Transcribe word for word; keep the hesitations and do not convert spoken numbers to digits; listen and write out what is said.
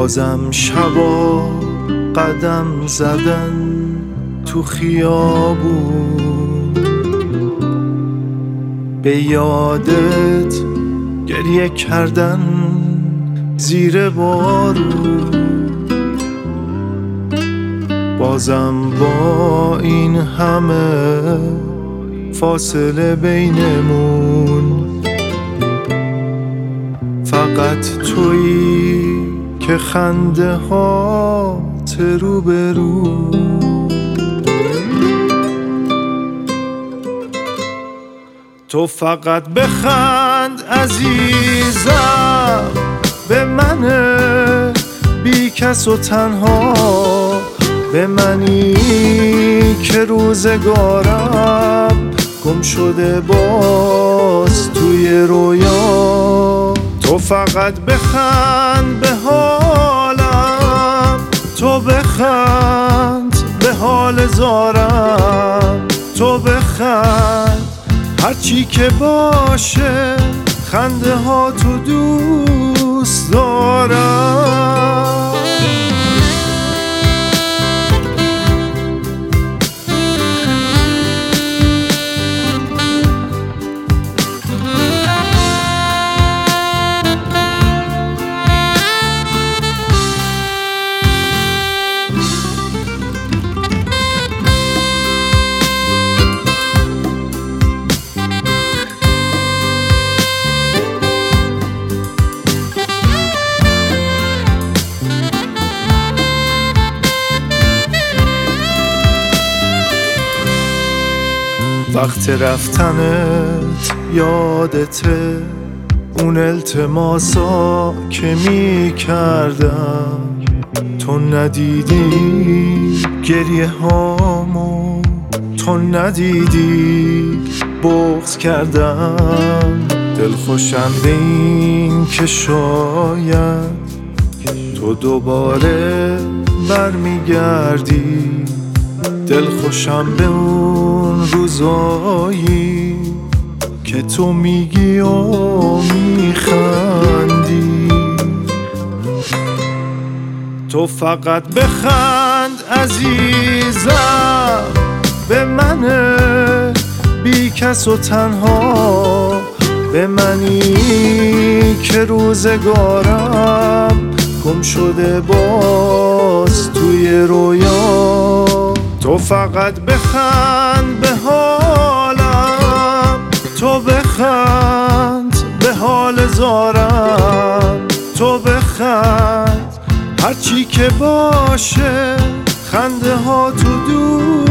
بازم شبا قدم زدن تو خیابون، به یادت گریه کردن زیر بارون. بازم با این همه فاصله بینمون، فقط تویی که خنده هات رو به رو. تو فقط بخند عزیزم به من بی کس و تنها، به منی که روزگارم گم شده باز توی رویا. تو فقط بخند به حالم، تو بخند به حال زارم، تو بخند هرچی که باشه، خنده ها تو دوست دارم. وقت رفتنت یادته، اون التماسا که می کردم، تو ندیدی گریه هامو، تو ندیدی بغض کردم. دلخوشم به این که شاید تو دوباره برمیگردی، دلخوشم به اون روزایی که تو میگی و میخندی. تو فقط بخند عزیزم به من بی کس و تنها، به منی که روزگارم گم شده باز توی رویا. تو فقط بخند به حالم، تو بخند به حال زارم، تو بخند هرچی که باشه، خنده ها تو دور